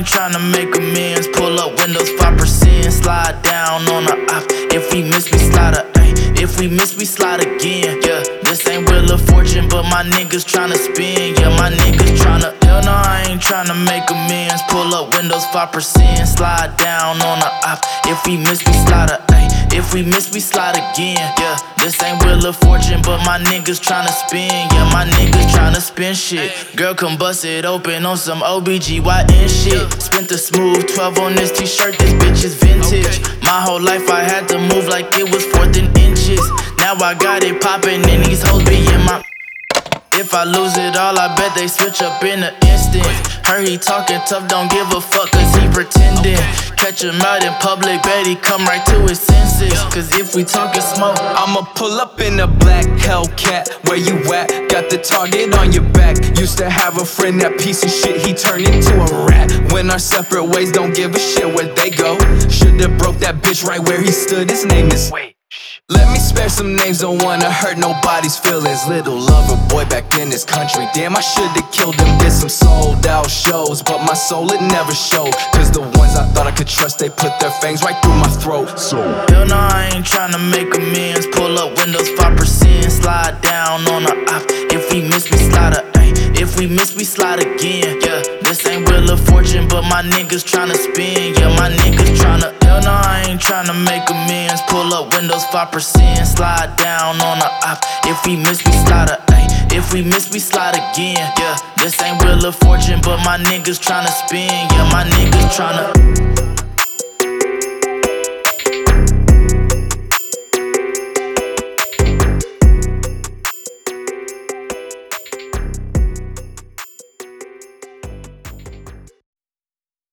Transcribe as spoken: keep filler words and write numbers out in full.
ain't tryna make amends. Pull up windows five percent, slide down on the op. If we miss, we slide a ay. If we miss, we slide again. Yeah, this ain't Wheel of Fortune, but my niggas tryna spin. Yeah, my niggas tryna. Hell no, I ain't tryna make amends. Pull up windows five percent, slide down on the op. If we miss, we slide a ay. If we miss, we slide again. Yeah, this ain't Wheel of Fortune, but my niggas tryna spin. Yeah, my niggas tryna spin shit. Girl, come bust it open on some O B G Y N shit. Spent the smooth twelve on this t-shirt, this bitch is vintage. My whole life I had to move like it was fourth in inches. Now I got it poppin' and these hoes be in my. If I lose it all, I bet they switch up in an instant. Heard he talking tough, don't give a fuck cause he pretending. Catch him out in public, bet he come right to his senses. Cause if we talking smoke, I'ma pull up in a black Hellcat. Where you at? Got the target on your back. Used to have a friend, that piece of shit, he turned into a rat. Went our separate ways, don't give a shit where they go. Should've broke that bitch right where he stood, his name is. Wait. Let me spare some names, don't wanna hurt nobody's feelings. Little lover boy back in this country. Damn, I should've killed him, did some sold out shows. But my soul, it never showed. Cause the ones I thought I could trust, they put their fangs right through my throat. So hell no, I ain't tryna make amends. Pull up windows five percent, slide down on the op. If we miss, we slide a ay. If we miss, we slide again. Yeah, this ain't Wheel of Fortune, but my niggas tryna spin. Yeah, my niggas tryna. Hell no, I ain't tryna make amends. Pull up windows five percent, slide down on the op. If we miss, we slide a ay. If we miss, we slide again. Yeah, this ain't Wheel of Fortune, but my niggas tryna spin. Yeah, my niggas tryna.